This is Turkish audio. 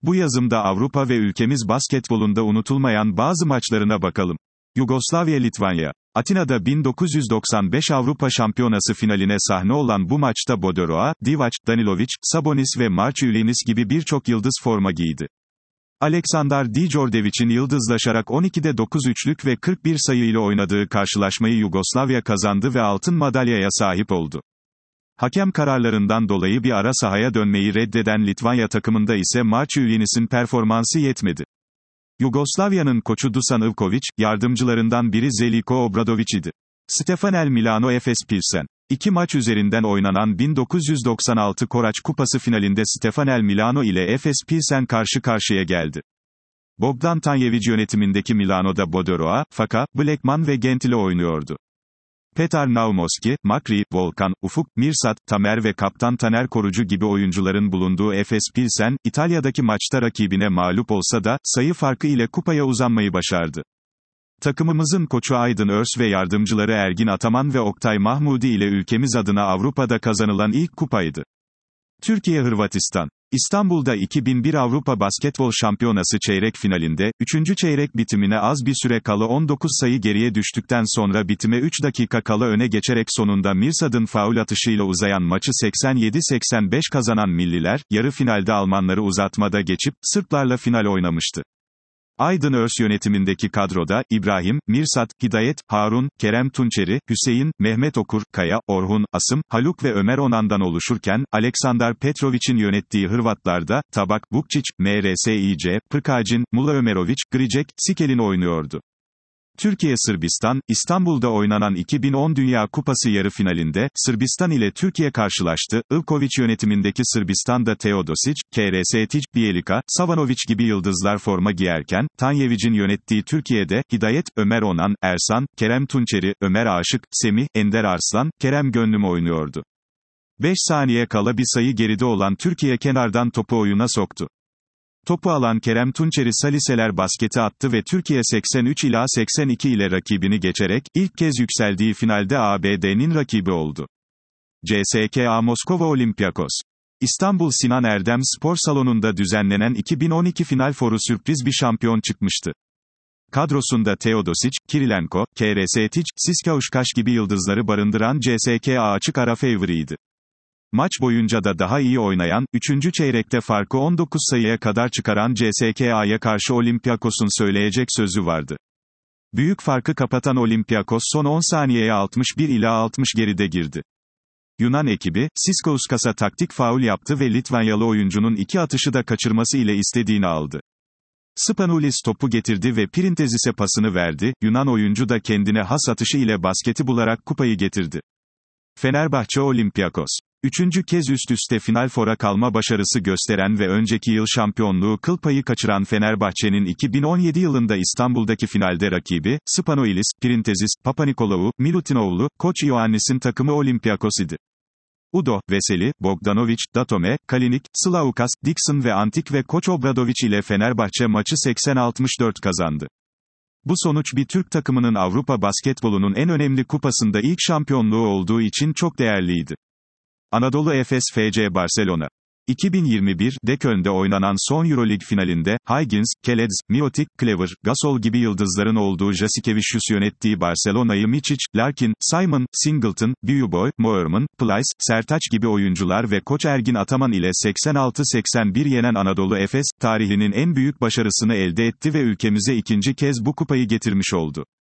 Bu yazımda Avrupa ve ülkemiz basketbolunda unutulmayan bazı maçlarına bakalım. Yugoslavya-Litvanya. Atina'da 1995 Avrupa Şampiyonası finaline sahne olan bu maçta Bodiroa, Divac, Danilovic, Sabonis ve Marciulinis gibi birçok yıldız forma giydi. Aleksandar Djordjevic'in yıldızlaşarak 12'de 9 üçlük ve 41 sayıyla oynadığı karşılaşmayı Yugoslavya kazandı ve altın madalyaya sahip oldu. Hakem kararlarından dolayı bir ara sahaya dönmeyi reddeden Litvanya takımında ise Marciulinis'in performansı yetmedi. Yugoslavya'nın koçu Dusan Ivković, yardımcılarından biri Zeljko Obradović idi. Stefanel Milano Efes Pilsen. 2 maç üzerinden oynanan 1996 Koraç Kupası finalinde Stefanel Milano ile Efes Pilsen karşı karşıya geldi. Bogdan Tanjević yönetimindeki Milano'da Bodiroa, Faka, Blackman ve Gentile oynuyordu. Petar Naumovski, Makri, Volkan, Ufuk, Mirsad, Tamer ve kaptan Taner Korucu gibi oyuncuların bulunduğu Efes Pilsen, İtalya'daki maçta rakibine mağlup olsa da, sayı farkı ile kupaya uzanmayı başardı. Takımımızın koçu Aydın Örs ve yardımcıları Ergin Ataman ve Oktay Mahmudi ile ülkemiz adına Avrupa'da kazanılan ilk kupaydı. Türkiye-Hırvatistan. İstanbul'da 2001 Avrupa Basketbol Şampiyonası çeyrek finalinde, 3. çeyrek bitimine az bir süre kala 19 sayı geriye düştükten sonra bitime 3 dakika kala öne geçerek sonunda Mirsad'ın faul atışıyla uzayan maçı 87-85 kazanan milliler, yarı finalde Almanları uzatmada geçip, Sırplarla final oynamıştı. Aydın Örs yönetimindeki kadroda, İbrahim, Mirsad, Hidayet, Harun, Kerem Tunçeri, Hüseyin, Mehmet Okur, Kaya, Orhun, Asım, Haluk ve Ömer Onan'dan oluşurken, Aleksandar Petrovic'in yönettiği Hırvatlar'da, Tabak, Vukčić, MRSİC, Prkađin, Mula Ömerović, Gricek, Sikelin oynuyordu. Türkiye-Sırbistan, İstanbul'da oynanan 2010 Dünya Kupası yarı finalinde, Sırbistan ile Türkiye karşılaştı. Ivković yönetimindeki Sırbistan'da Teodosić, Krsetić, Bjelica, Savanović gibi yıldızlar forma giyerken, Tanjevic'in yönettiği Türkiye'de, Hidayet, Ömer Onan, Ersan, Kerem Tunçeri, Ömer Aşık, Semih, Ender Arslan, Kerem Gönlüm oynuyordu. 5 saniye kala bir sayı geride olan Türkiye kenardan topu oyuna soktu. Topu alan Kerem Tunçeri Saliseler basketi attı ve Türkiye 83-82 ile rakibini geçerek, ilk kez yükseldiği finalde ABD'nin rakibi oldu. CSKA Moskova Olympiakos. İstanbul Sinan Erdem Spor Salonu'nda düzenlenen 2012 final foru sürpriz bir şampiyon çıkmıştı. Kadrosunda Teodosić, Kirilenko, Krsetić, Siskauskaş gibi yıldızları barındıran CSKA açık ara favoriydi. Maç boyunca da daha iyi oynayan, 3. çeyrekte farkı 19 sayıya kadar çıkaran CSKA'ya karşı Olympiakos'un söyleyecek sözü vardı. Büyük farkı kapatan Olympiakos son 10 saniyeye 61-60 geride girdi. Yunan ekibi, Siskauskas'a taktik faul yaptı ve Litvanyalı oyuncunun 2 atışı da kaçırması ile istediğini aldı. Spanoulis topu getirdi ve Printezis'e pasını verdi, Yunan oyuncu da kendine has atışı ile basketi bularak kupayı getirdi. Fenerbahçe Olympiakos. 3. kez üst üste final fora kalma başarısı gösteren ve önceki yıl şampiyonluğu kıl payı kaçıran Fenerbahçe'nin 2017 yılında İstanbul'daki finalde rakibi, Spanoulis, Printezis, Papanikolaou, Milutinoğlu, Koç Ioannis'in takımı Olympiakos idi. Udo, Veseli, Bogdanović, Datome, Kalinic, Slavkas, Dixon ve Antik ve Koç Obradović ile Fenerbahçe maçı 80-64 kazandı. Bu sonuç bir Türk takımının Avrupa basketbolunun en önemli kupasında ilk şampiyonluğu olduğu için çok değerliydi. Anadolu Efes FC Barcelona. 2021'de Köln'de oynanan son Euroleague finalinde, Higgins, Keleds, Miotic, Clever, Gasol gibi yıldızların olduğu Jasikevičius yönettiği Barcelona'yı Mičić, Larkin, Simon, Singleton, Biyuboy, Moerman, Plyce, Sertaç gibi oyuncular ve koç Ergin Ataman ile 86-81 yenen Anadolu Efes, tarihinin en büyük başarısını elde etti ve ülkemize ikinci kez bu kupayı getirmiş oldu.